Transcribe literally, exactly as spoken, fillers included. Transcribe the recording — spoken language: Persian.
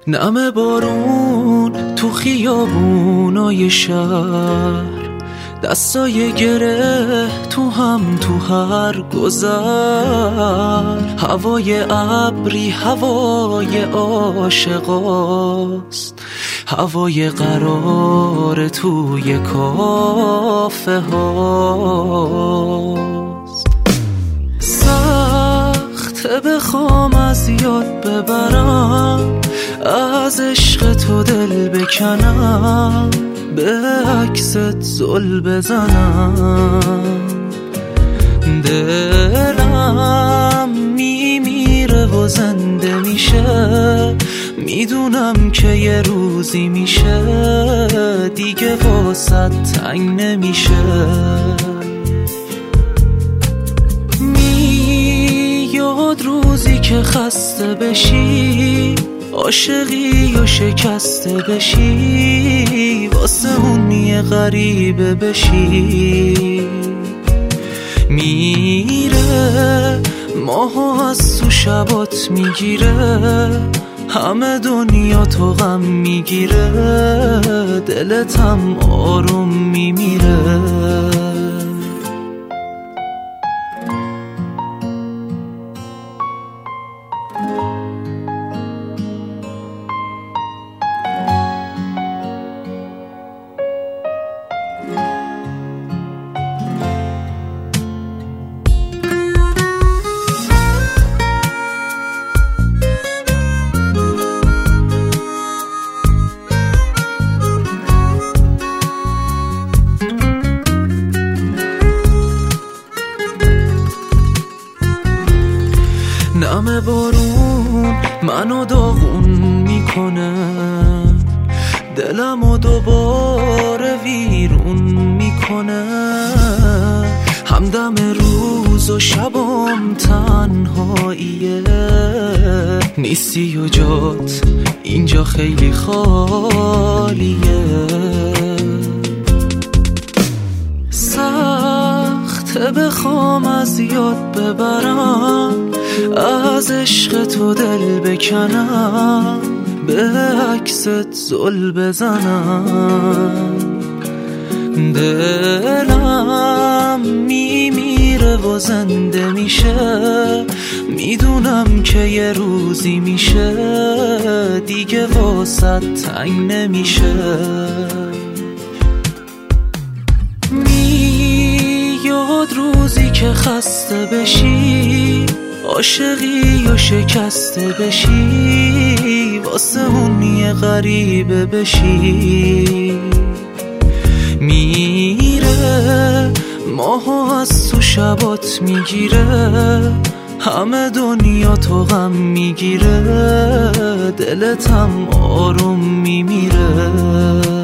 نم بارون تو خیابونای شهر، دستای گره تو هم تو هر گذر، هوای ابری هوای عاشقاست، هوای قرار توی کافه هاست. سخته بخوام از یاد ببرم، از عشق تو دل بکنم، به عکست زل بزنم. دلم میمیره و زنده میشه، میدونم که یه روزی میشه، دیگه واسه تنگ نمیشه. میاد روزی که خسته بشی، عاشقی و شکسته بشی، واسه اون یه غریبه بشی. میره ماها از تو شبات میگیره، همه دنیا تو غم میگیره، دلت هم آروم میمیره. نم بارون منو داغون میکنه، دلمو دوباره ویرون میکنه. همدم روز و شبام تنهاییه، نیستی و جات اینجا خیلی خالیه. سخته بخوام از یاد ببرم، از عشق تو دل بکنم، به عکست زل بزنم. دلم میمیره و زنده میشه، میدونم که یه روزی میشه، دیگه واسه تنگ نمیشه. میاد روزی که خسته بشی، عاشقی و شکسته بشی، واسه اون یه غریبه بشی. میره ماها از تو شبات میگیره، همه دنیا تو غم میگیره، دلت هم آروم میمیره.